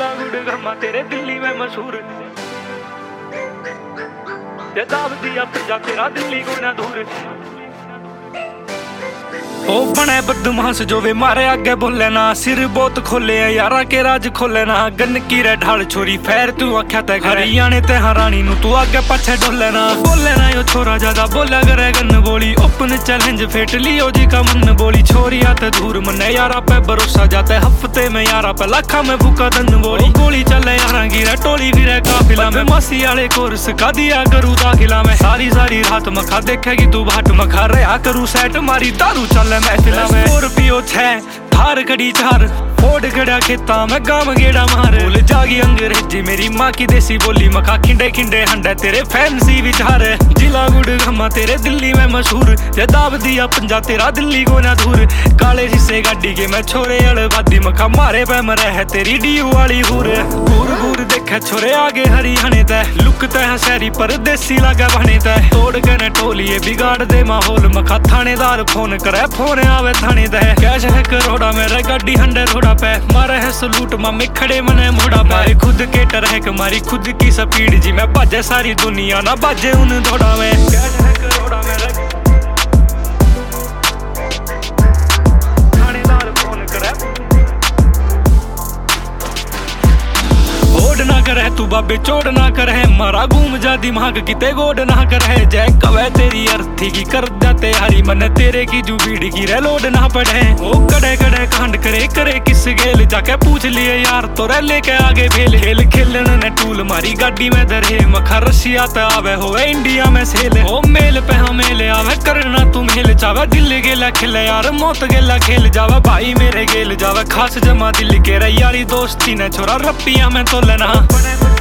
जिला गुड़गामा तेरे दिल्ली में मशहूर, ते दाब दिया पिज्जा तेरा दिल्ली को ना दूर। ओ बने बदमाश जो वे मारे आगे बोले ना, सिर बहुत खोले यारा के राज खोले ना। गन की रे ढाल छोरी फैर तू आख्या ते हरियाणे ते हरानी नु तू आगे पछे डोले ना। बोले ना यो छोरा ज्यादा बोला करे गन बोली, ओपन चैलेंज फेट लियो जी का मन बोली। छोरी आते दूर मने यारा पे भरोसा जाते, हफ्ते में यारा पे लाखा में भूखा दन बोली। गोली चले यारा की रे टोली भी रे काफिला में, मासी वाले कोर्स का दिया करू दाखिला में। सारी सारी रात मखा देखेगी तू बाट मखा रहा करू सेट मारी दारू चल महफिला में। स्कॉर्पियो 6 थार कड़ी 4 फोड़ गड़ा खेता में गाम गेड़ा मार। भूल जागी अंग्रेजी मेरी माँ की देसी बोली, मखा खिंडे खिंडे हंडे तेरे फैंसी विचार। जिला गुड़गामा तेरे दिल्ली में मशहूर, ये दाब दिया पंजा तेरा दिल्ली को ना दूर। काले शीशे गाड़ी के मैं छोरे अलबादी, मखा मारे पे मरे है तेरी डीयू वाली हूर। घूर घूर देखे छोरे आगे हरियाणे तय, लुकते हैं शहरी पर देसी लगे बने तय। तोड़ के न टोलिए बिगाड़ दे माहौल, मखा थानेदार फोन करे फोन आवे थाने तय। कैश है करोड़ा मेरे गाड़ी हंडे रोड़ा पे, मारे है सलूट मामे खड़े मने मोड़ा पे। खुद के टरहक मारी खुद की स्पीड जी, मैं बाजे सारी दुनिया ना बाजे उन दौड़ा में। कैश है करोड़ा मेरे थानेदार फोन करे ओड ना करे तू बाबे चोड़ ना करे, मारा घूम जा दिमाग किते गोड ना करे। जय कवे तेरी अर्थी की कर जाते हरी मन, तेरे की जू बीड़ी की रे लोड ना पड़े। ओ कड़े कड़े कांड करे करे किस गेल, जाके पूछ लिए यार तो रे लेके आगे भेल। खेल खेलन ने टूल मारी गाड़ी में धरे, मखा रशिया ते आवे होवे इंडिया में सेल। ओ मेल पे हम मेले आवे करना तू मेल चावे, दिल गेला खिले यार मौत गेला खेल जावे। भाई मेरे गेल जावे खास जमा दिल के रे यारी दोस्ती ने छोरा रप्पिया में तो लेना।